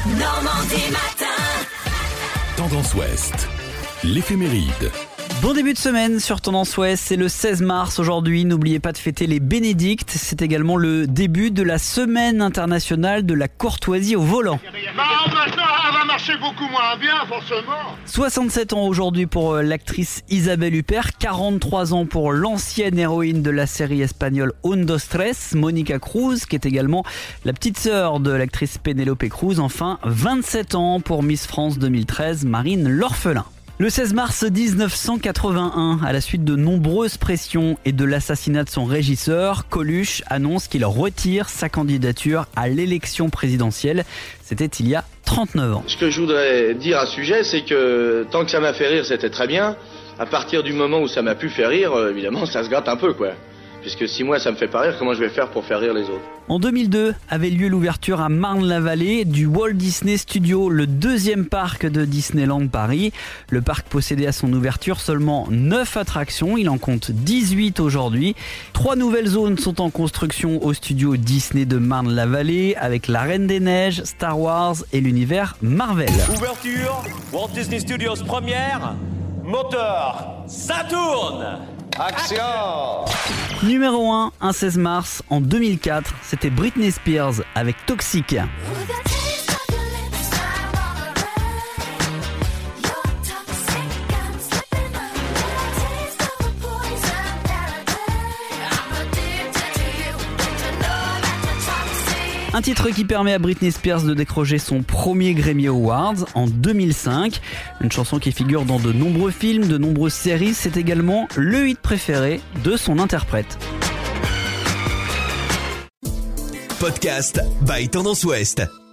Normandie matin. Tendance Ouest, l'éphéméride. Bon début de semaine sur Tendance Ouest, c'est le 16 mars aujourd'hui. N'oubliez pas de fêter les bénédictes. C'est également le début de la semaine internationale de la courtoisie au volant. Maintenant, elle va marcher beaucoup moins bien, forcément. 67 ans aujourd'hui pour l'actrice Isabelle Huppert, 43 ans pour l'ancienne héroïne de la série espagnole Un, Dos, Tres, Monica Cruz, qui est également la petite sœur de l'actrice Penélope Cruz. Enfin, 27 ans pour Miss France 2013, Marine L'Orphelin. Le 16 mars 1981, à la suite de nombreuses pressions et de l'assassinat de son régisseur, Coluche annonce qu'il retire sa candidature à l'élection présidentielle. C'était il y a 39 ans. Ce que je voudrais dire à ce sujet, c'est que tant que ça m'a fait rire, c'était très bien. À partir du moment où ça m'a pu faire rire, évidemment, ça se gratte un peu, quoi. Puisque si moi ça me fait pas rire, comment je vais faire pour faire rire les autres ? En 2002 avait lieu l'ouverture à Marne-la-Vallée du Walt Disney Studio, le deuxième parc de Disneyland Paris. Le parc possédait à son ouverture seulement 9 attractions, il en compte 18 aujourd'hui. 3 nouvelles zones sont en construction au studio Disney de Marne-la-Vallée avec la Reine des Neiges, Star Wars et l'univers Marvel. Ouverture, Walt Disney Studios première, moteur, ça tourne. Action! Numéro 1, un 16 mars en 2004, c'était Britney Spears avec Toxic. Un titre qui permet à Britney Spears de décrocher son premier Grammy Awards en 2005. Une chanson qui figure dans de nombreux films, de nombreuses séries. C'est également le hit préféré de son interprète. Podcast by Tendance Ouest.